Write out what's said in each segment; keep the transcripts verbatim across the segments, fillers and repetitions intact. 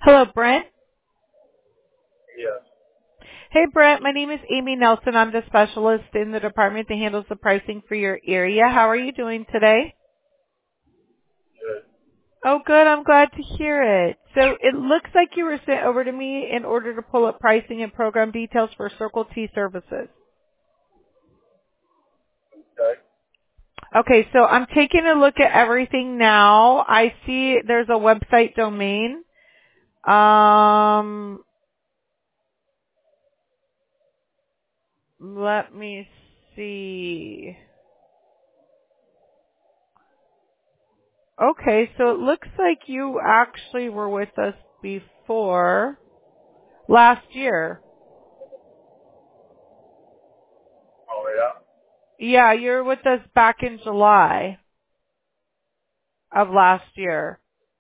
Hello, Brent. Yes. Hey, Brent. My name is Amy Nelson. I'm the specialist in the department that handles the pricing for your area. How are you doing today? Good. Oh, good. I'm glad to hear it. So it looks like you were sent over to me in order to pull up pricing and program details for Circle T services. Okay. Okay, so I'm taking a look at everything now. I see there's a website domain. Um, let me see. Okay, so it looks like you actually were with us before last year. Oh, yeah. Yeah, you were with us back in July of last year.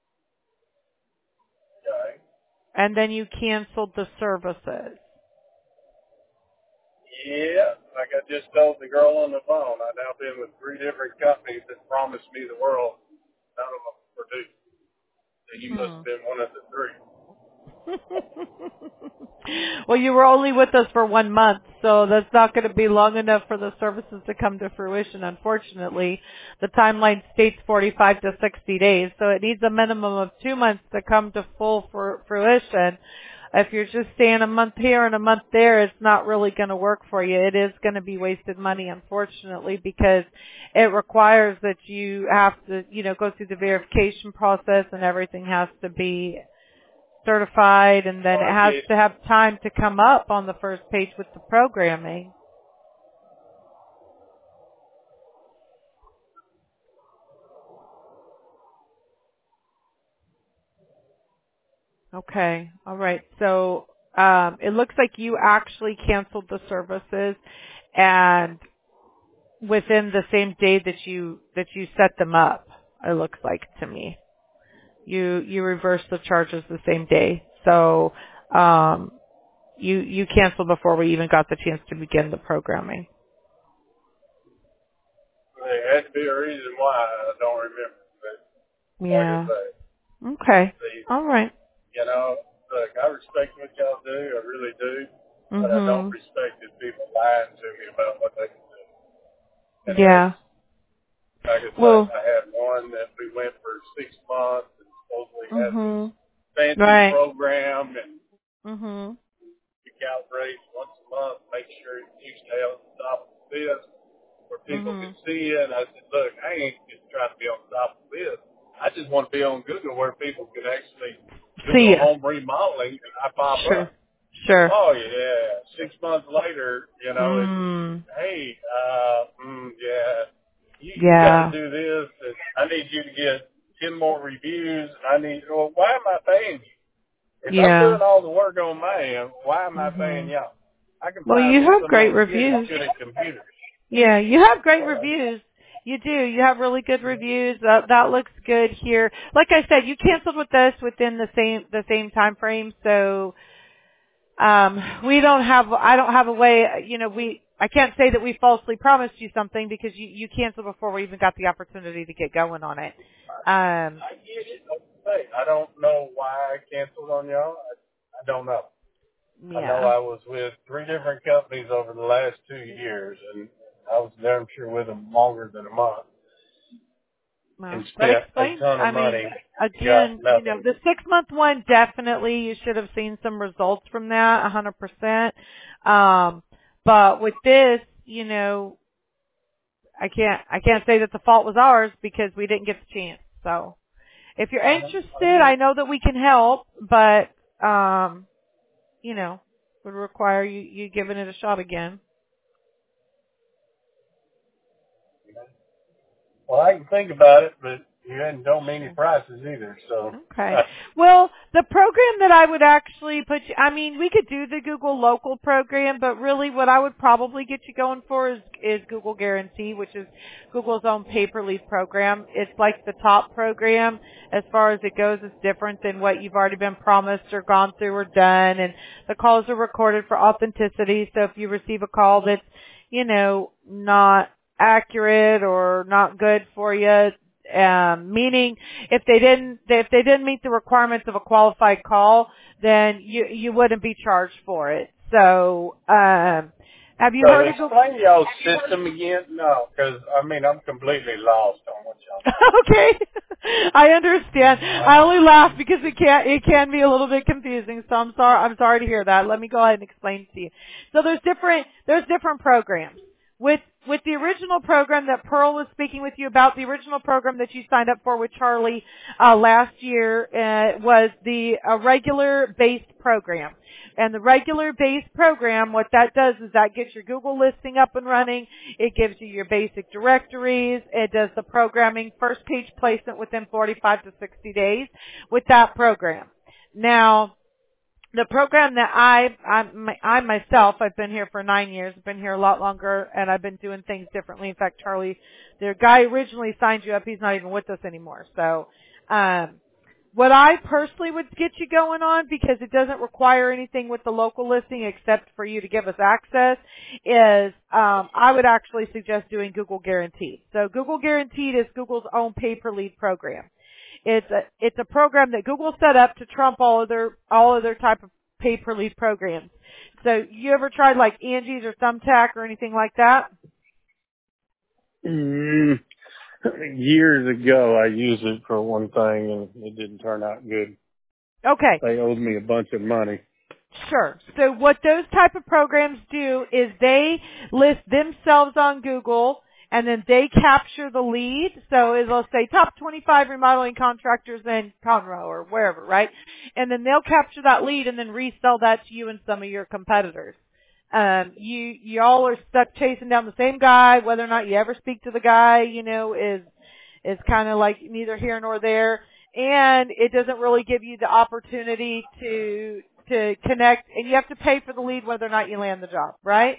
Okay. And then you canceled the services. Yeah. Like I just told the girl on the phone, I've now been with three different companies that promised me the world. None of them produced. So you must Hmm. have been one of the three. Well, you were only with us for one month, so that's not going to be long enough for the services to come to fruition, unfortunately. The timeline states forty-five to sixty days, so it needs a minimum of two months to come to full fr- fruition. If you're just staying a month here and a month there, it's not really going to work for you. It is going to be wasted money, unfortunately, because it requires that you have to, you know, go through the verification process and everything has to be certified, and then Well, it I has get to have time to come up on the first page with the programming. Okay. All right. So um, it looks like you actually canceled the services, and within the same day that you that you set them up, it looks like to me, you you reversed the charges the same day. So um, you you canceled before we even got the chance to begin the programming. there had to be a reason why. I don't remember. But like I Yeah. say, Okay. the, All right. you know, look, I respect what y'all do. I really do. But I don't Mhm. respect if people lying to me about what they can do. And that's, Yeah. like I say, Well. I had one that we went for six months and supposedly had this Mhm. fancy Right. program and Mhm. you calibrate once a month, make sure you stay on top of this where people can Mhm. see you. And I said, look, I ain't just trying to be on top of this. I just want to be on Google where people can actually See Google ya. home remodeling and I pop Sure. up. Sure. Oh yeah. Six months later, you know, it's, Mm. hey, uh, mm, yeah, you, you got to Yeah. do this and I need you to get ten more reviews. I need, well, why am I paying you? If I'm Yeah. doing all the work on my end, why am I paying Mhm. y'all? I can Well, find you me have some great old kid that's reviews. good at computers. Yeah, you have great All right. reviews. You do. You have really good reviews. That that looks good here. Like I said, you canceled with us within the same the same time frame, so Um, we don't have, I don't have a way, you know, we, I can't say that we falsely promised you something because you, you canceled before we even got the opportunity to get going on it. Um, I get it. Like I say, I don't know why I canceled on y'all. I, I don't know. I know yeah. I was with three different companies over the last two years, and I was damn sure with them longer than a month and Well, that spent a explains, ton of I mean, money, got again, you know, nothing. the six month one, definitely you should have seen some results from that, a hundred percent. Um, but with this, you know, I can't, I can't say that the fault was ours because we didn't get the chance. So if you're I interested, get I it. know that we can help, but, um, you know, would require you, you giving it a shot again. Well, I can think about it, but you hadn't told me any Sure. prices either, so. Okay. Well, the program that I would actually put you, I mean, we could do the Google Local program, but really what I would probably get you going for is, is Google Guarantee, which is Google's own pay-per-lead program. It's like the top program as far as it goes. It's different than what you've already been promised or gone through or done, and the calls are recorded for authenticity. So if you receive a call that's, you know, not accurate or not good for you, Um, meaning if they didn't, if they didn't meet the requirements of a qualified call, then you, you wouldn't be charged for it. So, um, have you So heard of Google? explain y'all's system again? No, because, I mean, I'm completely lost on what y'all Okay. I understand. I only laugh because it can it can be a little bit confusing, so I'm sorry I'm sorry to hear that. Let me go ahead and explain to you. So there's different there's different programs. With with the original program that Pearl was speaking with you about, the original program that you signed up for with Charlie uh, last year uh, was the uh, regular based program. And the regular based program, what that does is that gets your Google listing up and running. It gives you your basic directories. It does the programming, first page placement within forty-five to sixty days with that program. Now, the program that I, I, I myself, I've been here for nine years. I've been here a lot longer, and I've been doing things differently. In fact, Charlie, the guy originally signed you up. He's not even with us anymore. So, um, what I personally would get you going on, because it doesn't require anything with the local listing except for you to give us access, is um, I would actually suggest doing Google Guaranteed. So Google Guaranteed is Google's own pay-per-lead program. It's a it's a program that Google set up to trump all other all other type of pay-per-lead programs. So you ever tried like Angie's or Thumbtack or anything like that? Mm, years ago, I used it for one thing, and it didn't turn out good. Okay. They owed me a bunch of money. Sure. So what those type of programs do is they list themselves on Google, and then they capture the lead. So it'll say top twenty-five remodeling contractors in Conroe or wherever, right? And then they'll capture that lead and then resell that to you and some of your competitors. Um, you, y'all are stuck chasing down the same guy. Whether or not you ever speak to the guy, you know, is, is kind of like neither here nor there. And it doesn't really give you the opportunity to, to connect, and you have to pay for the lead whether or not you land the job, right?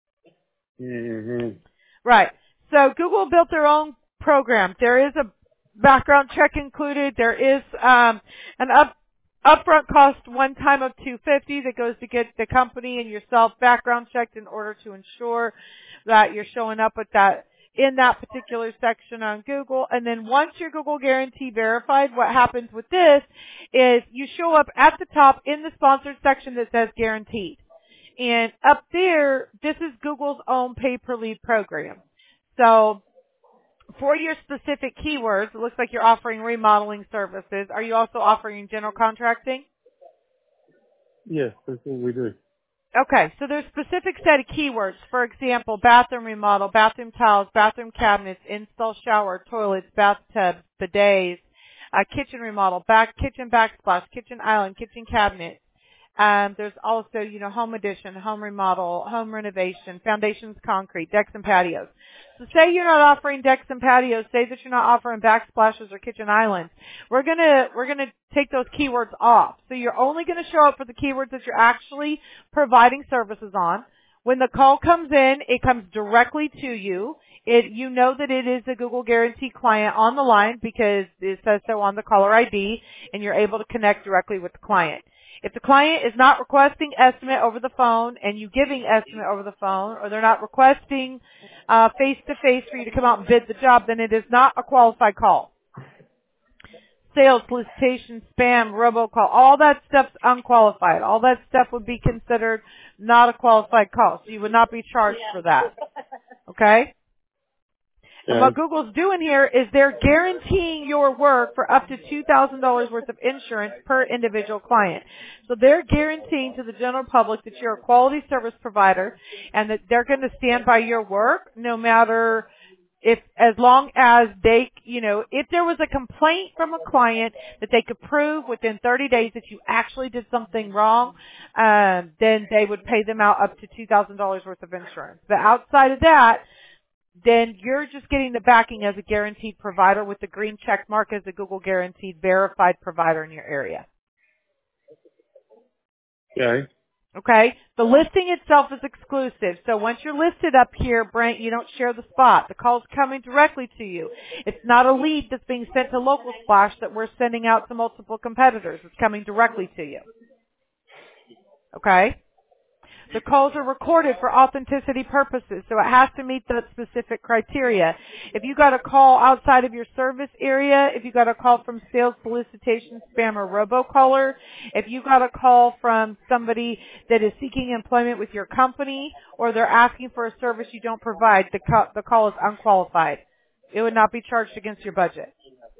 Mm-hmm. Right. So Google built their own program. There is a background check included. There is um, an up upfront cost one time of two hundred fifty dollars that goes to get the company and yourself background checked in order to ensure that you're showing up with that in that particular section on Google. And then once your Google Guarantee verified, what happens with this is you show up at the top in the sponsored section that says guaranteed. And up there, this is Google's own pay-per-lead program. So for your specific keywords, it looks like you're offering remodeling services. Are you also offering general contracting? Yes, that's what we do. Okay, so there's specific set of keywords. For example, bathroom remodel, bathroom tiles, bathroom cabinets, install shower, toilets, bathtubs, bidets, uh, kitchen remodel, back kitchen backsplash, kitchen island, kitchen cabinet. Um, there's also, you know, home addition, home remodel, home renovation, foundations, concrete, decks and patios. So say you're not offering decks and patios, say that you're not offering backsplashes or kitchen islands. We're gonna, we're gonna take those keywords off. So you're only gonna show up for the keywords that you're actually providing services on. When the call comes in, it comes directly to you. It, you know that it is a Google Guarantee client on the line because it says so on the caller I D, and you're able to connect directly with the client. If the client is not requesting estimate over the phone and you giving estimate over the phone, or they're not requesting uh, face-to-face for you to come out and bid the job, then it is not a qualified call. Sales, solicitation, spam, robocall, all that stuff's unqualified. All that stuff would be considered not a qualified call, so you would not be charged for that. Okay? And what Google's doing here is they're guaranteeing your work for up to two thousand dollars worth of insurance per individual client. So they're guaranteeing to the general public that you're a quality service provider and that they're going to stand by your work no matter if, as long as they, you know, if there was a complaint from a client that they could prove within thirty days that you actually did something wrong, um, then they would pay them out up to two thousand dollars worth of insurance. But outside of that, then you're just getting the backing as a guaranteed provider with the green check mark as a Google Guaranteed verified provider in your area. Okay. Okay? The listing itself is exclusive. So once you're listed up here, Brent, you don't share the spot. The call's coming directly to you. It's not a lead that's being sent to Local Splash that we're sending out to multiple competitors. It's coming directly to you. Okay? The calls are recorded for authenticity purposes, so it has to meet that specific criteria. If you got a call outside of your service area, if you got a call from sales solicitation, spam, or robocaller, if you got a call from somebody that is seeking employment with your company, or they're asking for a service you don't provide, the call, the call is unqualified. It would not be charged against your budget.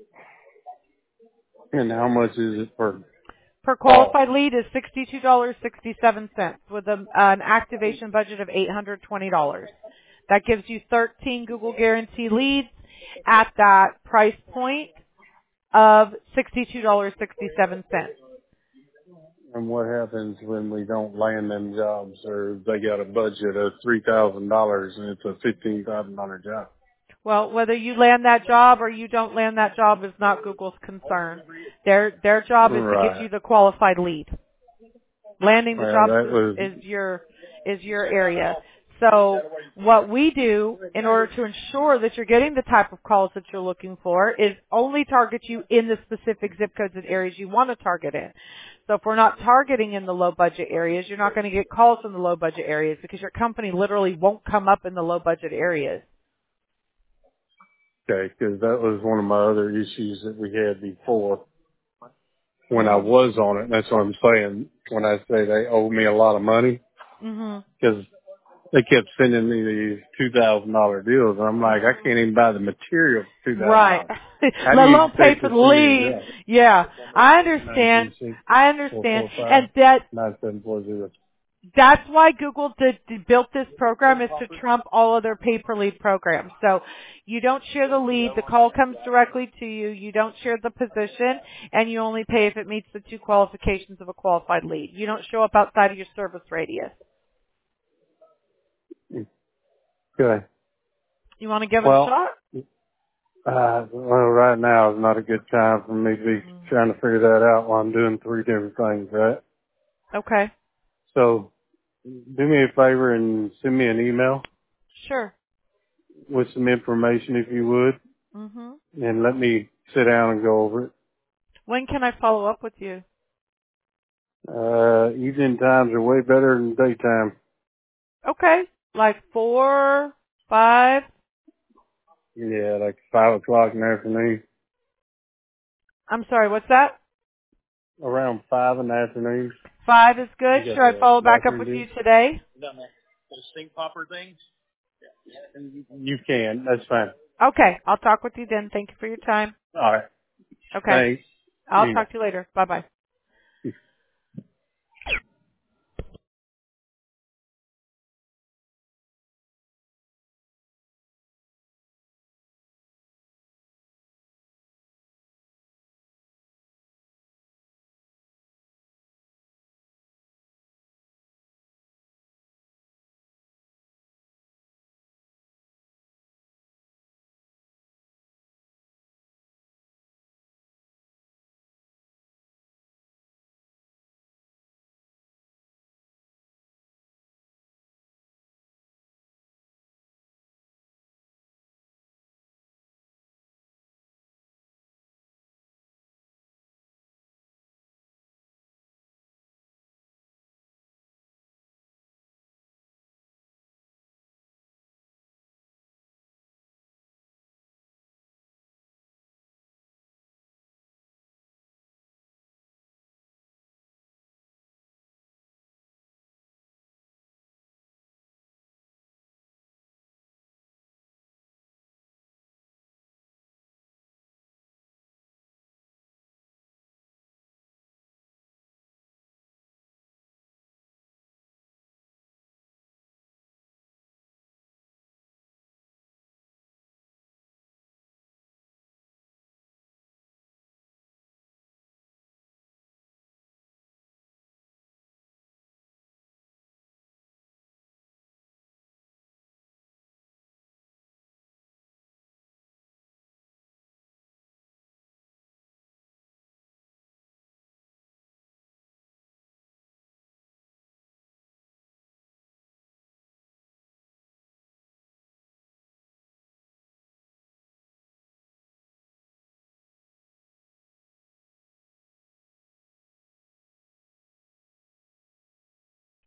And how much is it per Per qualified lead is sixty-two dollars and sixty-seven cents with a, an activation budget of eight hundred twenty dollars. That gives you thirteen Google Guarantee leads at that price point of sixty-two dollars and sixty-seven cents. And what happens when we don't land them jobs, or they got a budget of three thousand dollars and it's a fifteen thousand dollars job? Well, whether you land that job or you don't land that job is not Google's concern. Their their job is Right. to get you the qualified lead. Landing the Well, job that was, is, is your is your area. So what we do in order to ensure that you're getting the type of calls that you're looking for is only target you in the specific zip codes and areas you want to target in. So if we're not targeting in the low budget areas, you're not going to get calls from the low budget areas because your company literally won't come up in the low budget areas. okay, because that was one of my other issues that we had before when I was on it. That's what I'm saying when I say they owe me a lot of money, Mhm. because they kept sending me these two thousand dollar deals, and I'm like, I can't even buy the material for two thousand Right. dollars. How do Let you alone pay expect for to the send me lead. that? Yeah. I Nine understand. three six I four understand. four five And that nine seven four zero. that's why Google did, did built this program is to trump all other pay-per-lead programs. So you don't share the lead, the call comes directly to you, you don't share the position, and you only pay if it meets the two qualifications of a qualified lead. You don't show up outside of your service radius. Okay. You want to give it a Well, shot? uh, well, right now is not a good time for me to be Mm. trying to figure that out while I'm doing three different things, right? Okay. So do me a favor and send me an email Sure. with some information if you would, Mhm. and let me sit down and go over it. When can I follow up with you? Uh, evening times are way better than daytime. Okay. Like four, five? Yeah, like five o'clock in the afternoon. I'm sorry, what's that? Around five in the afternoon. Five is good. You got Should I the follow back up bathroom with you deal? today? You can. That's fine. Okay. I'll talk with you then. Thank you for your time. All right. Okay. Thanks. I'll Yeah. talk to you later. Bye bye.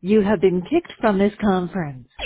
You have been kicked from this conference.